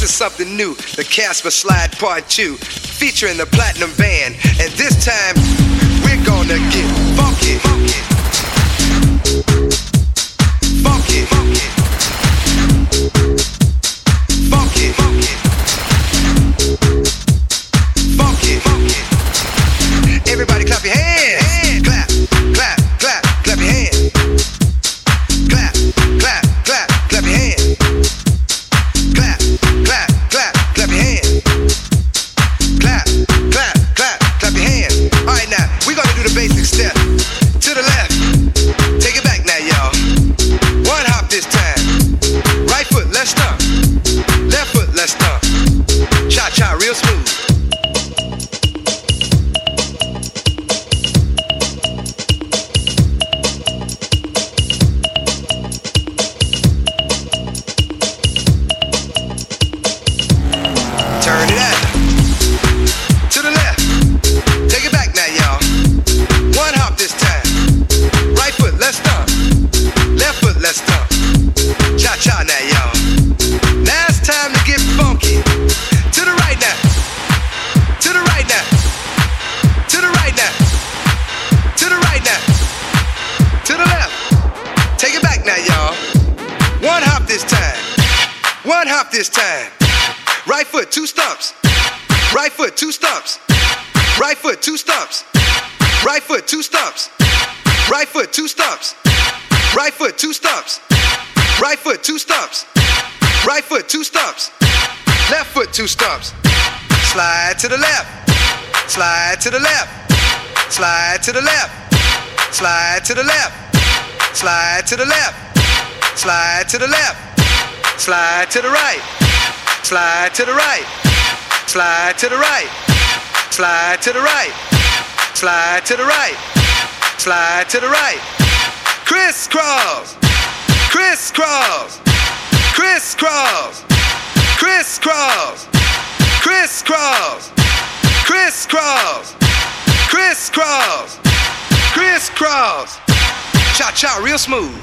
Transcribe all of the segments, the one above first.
This is something new, the Casper Slide Part 2, featuring the Platinum Band. And this time, we're gonna get funky. Funky. Funky. Funky. Funky. Funky. Everybody clap your hands. Clap, clap, clap, clap your hands. Clap, clap, clap, clap your hands. Clap, clap, clap, clap your hands. Clap, clap, clap, clap your hands. All right, now we're gonna do the basic step. To the left, take it back now, y'all. One hop this time. Right foot, let's stomp. Left foot, let's stomp. Cha cha, real smooth. Turn it out. To the left. Take it back now, y'all. One hop this time. Right foot, let's stomp. Left foot, let's stomp. Cha-cha now, y'all. Now it's time to get funky. To the right now. To the right now. To the right now. To the right now. To the left. Take it back now, y'all. One hop this time. One hop this time. Right foot, two stumps. Right foot, two stumps. Right foot, two stumps. Right foot, two stumps. Right foot, two stumps. Right foot, two stumps. Right foot, two stumps. Right foot, two stumps. Left foot, two stumps. Slide to the left. Slide to the left. Slide to the left. Slide to the left. Slide to the left. Slide to the left. Slide to the right. Slide to the right. Slide to the right. Slide to the right. Slide to the right. Slide to the right. Crisscross. Crisscross. Crisscross. Crisscross. Crisscross. Crisscross. Crisscross. Crisscross. Cha-cha, real smooth.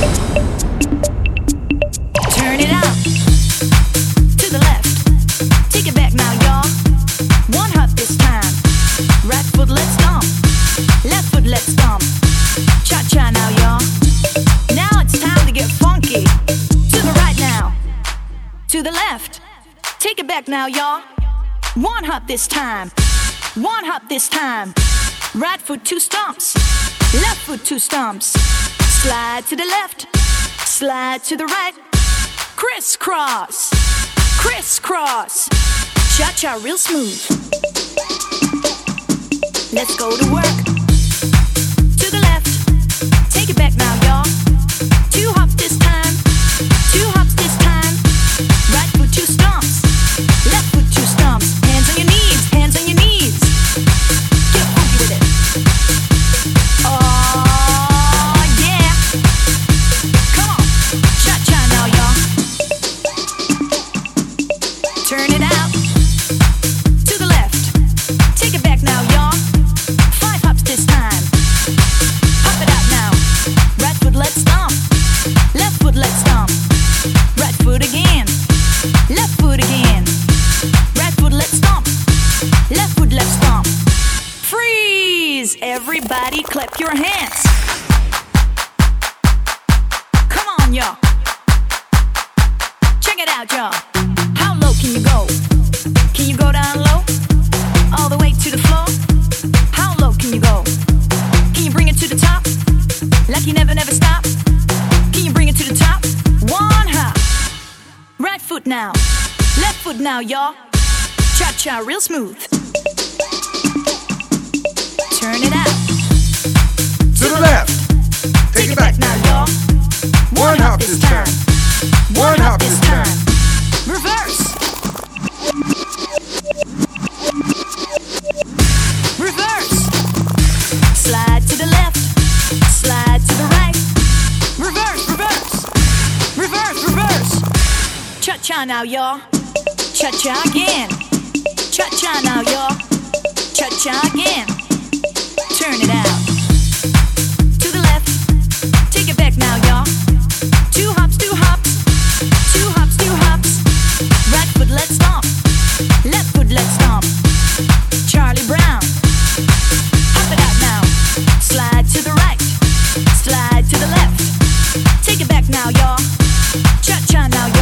Turn it out. To the left. Take it back now, y'all. One hop this time. Right foot, let's stomp. Left foot, let's stomp. Cha-cha now, y'all. Now it's time to get funky. To the right now. To the left. Take it back now, y'all. One hop this time. One hop this time. Right foot, two stomps. Left foot, two stomps. Slide to the left. Slide to the right. Crisscross. Crisscross. Cha-cha real smooth. Let's go to work. To the left. Take it back now, y'all. Two hops this time. Two hops this time. Right foot, two stomps. Left foot, two stomps. Hands on your knees. Hands on your knees. Get funky with it. Oh, yeah. Come on. Cha-cha now, y'all. Turn it out. To the left. Take it back now, y'all. Five hops this time. Pop it out now. Right foot, let's stomp. Left foot, let's stomp. Right foot again. Left foot again. Right foot, let's stomp. Left foot, let's stomp. Freeze! Everybody clap your hands. Come on, y'all. Check it out, y'all. How low can you go? Can you go down low? All the way to the floor? How low can you go? Can you bring it to the top? Like you never, never stop? Can you bring it to the top? One hop. Right foot now. Left foot now, y'all. Cha-cha real smooth. Turn it out. To the left. Take it back now, y'all. One hop this time. One hop this time. Reverse. Reverse. Slide to the left. Slide to the right. Reverse, reverse. Reverse, reverse. Cha-cha now, y'all. Cha-cha again. Cha-cha now, y'all. Cha-cha again. Turn it out. To the left. Take it back now, y'all. Two hops, two hops. Two hops, two hops. Right foot, time now,